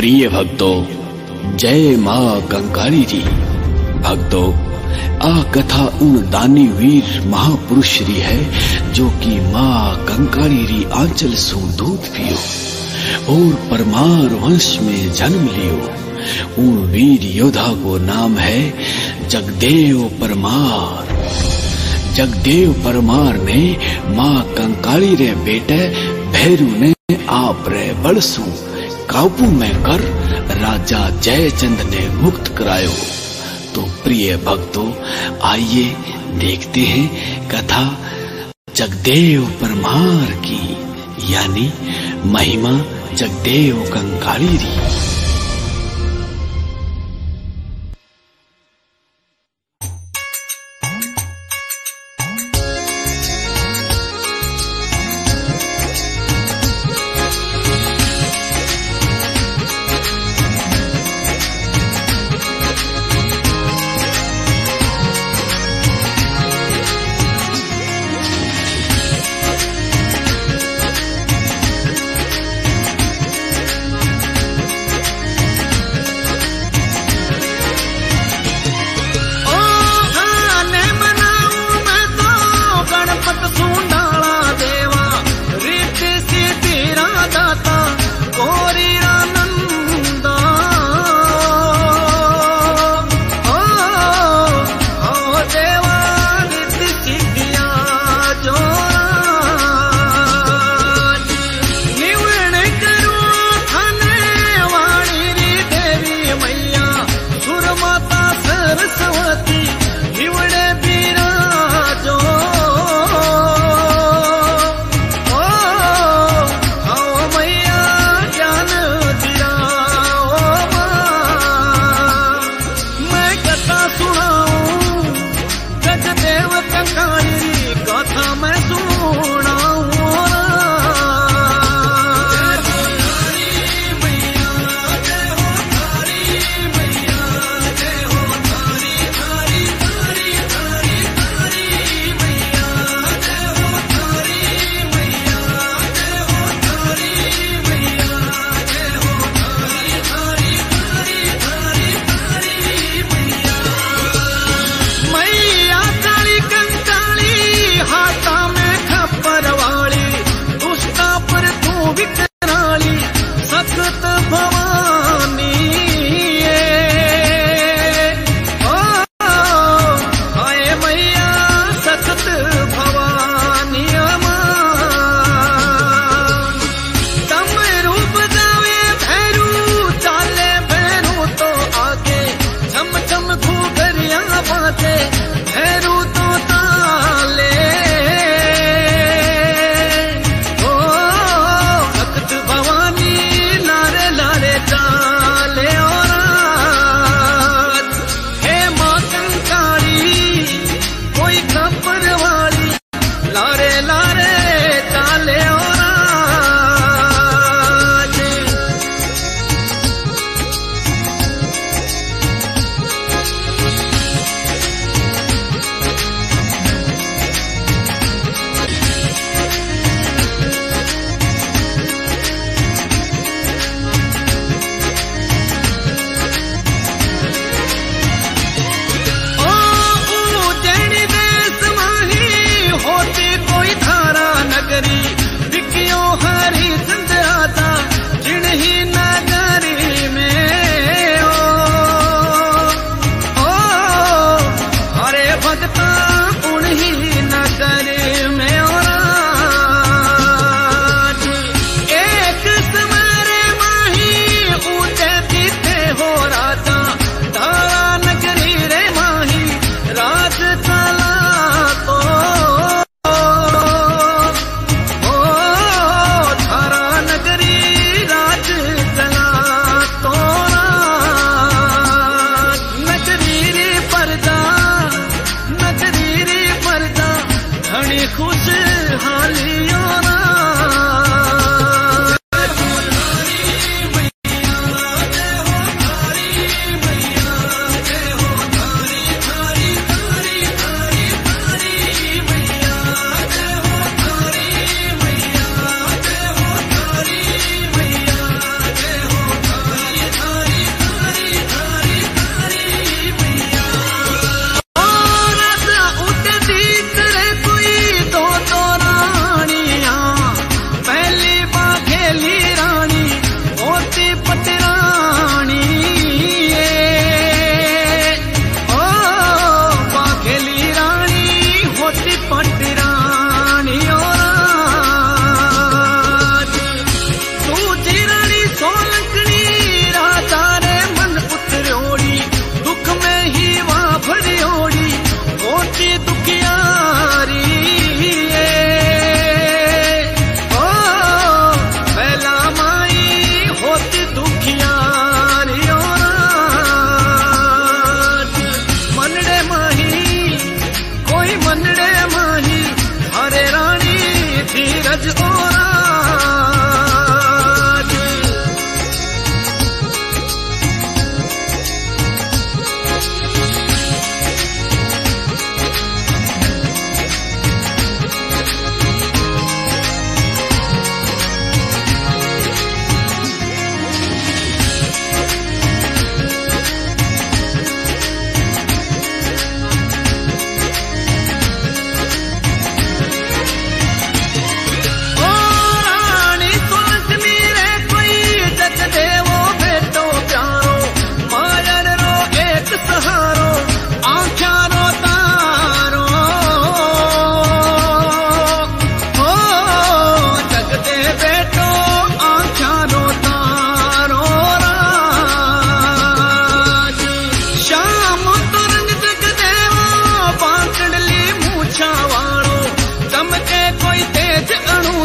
प्रिय भक्तों, जय माँ कंकाली जी। भक्तों, आ कथा उन दानी वीर महापुरुष री है जो कि माँ कंकाली री आंचल सु दूध पियो और परमार वंश में जन्म लियो। उन वीर योद्धा को नाम है जगदेव परमार। जगदेव परमार ने माँ कंकाली रे बेटे भैरू ने आप रे बड़सू काबू में कर राजा जयचंद ने मुक्त करायो। तो प्रिय भक्तों, आइए देखते हैं कथा जगदेव परमार की, यानी महिमा जगदेव कंकाली री।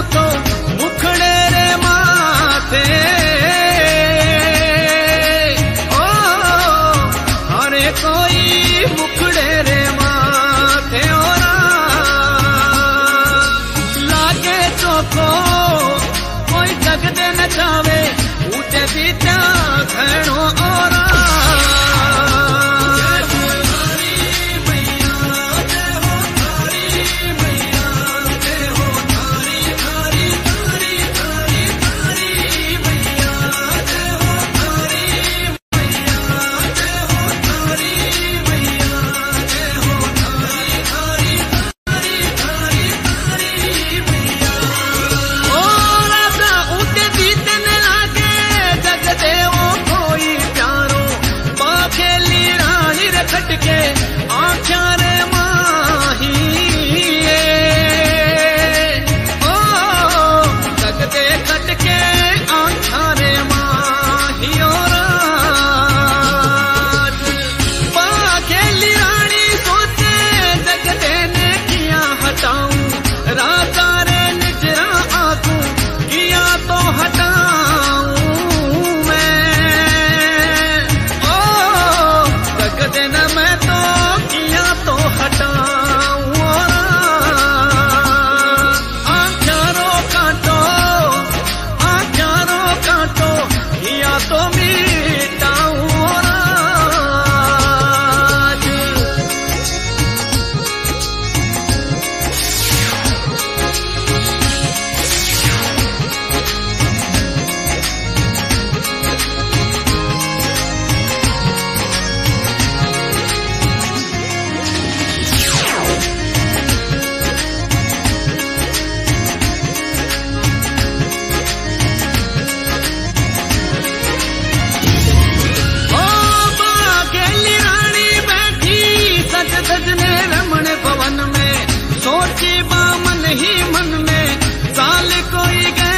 तो मुखड़े रे माथे ओ हरे कोई मुखड़े रे माथे और लागे चोखो कोई जग दे न जावे ऊटे बीता घणो और खटके आँखा रे माही ओ लगते खटके आँखा रे माही और खेली रानी सोचे जगते ने किया हटाऊं राजा रे निजरा आंखू किया तो हटाऊं मैं तो किया तो हटाऊं आँखों काटो किया तो मिटाऊं सजने रमण भवन में सोची बामन ही मन में साल कोई गए